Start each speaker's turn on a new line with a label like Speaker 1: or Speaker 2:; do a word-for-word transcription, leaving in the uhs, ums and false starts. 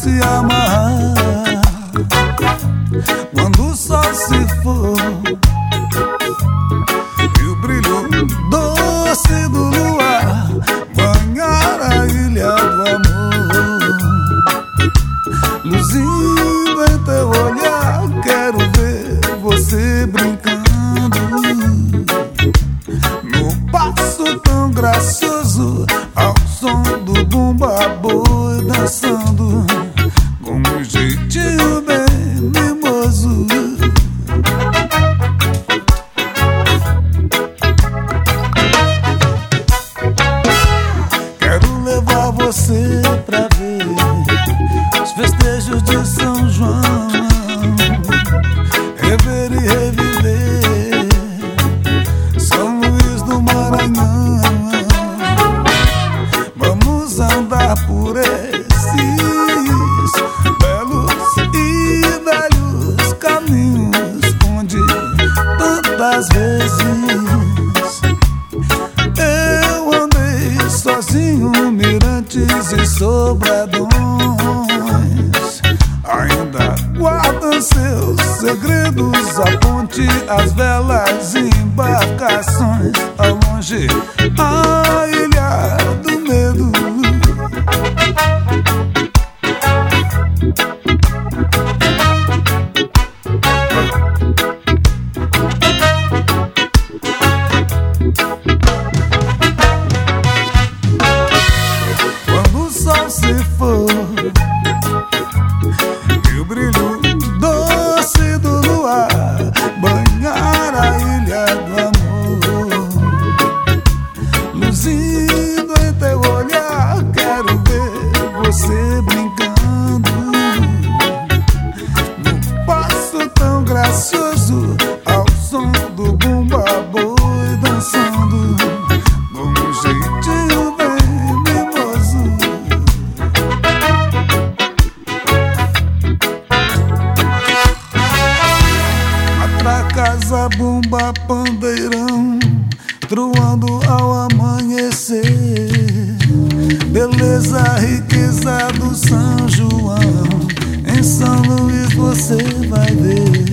Speaker 1: se amarrar. Quando o sol se for e o brilho doce do luar banhar a ilha do amor, luzindo em teu olhar, quero ver você brincando no passo tão gracioso, ao som do bumba boi dançando com um jeitinho bem mimoso. Quero levar você pra ver os festejos de São João, rever e reviver São Luís do Maranhão. Vamos andar por esses belos e velhos caminhos onde tantas vezes eu andei sozinho, mirantes e sobradões ainda guardam seus segredos, a ponte, as velas e embarcações, ao longe a ilha do medo. Quando o sol se for e o brilho doce do luar banhar a ilha do amor, luzindo em teu olhar, quero ver você brincando num passo tão gracioso, ao som do bumba boi dançando com um jeitinho bem mimoso. Casa, bumba, pandeirão, truando ao amanhecer. Beleza, riqueza do São João, em São Luís você vai ver.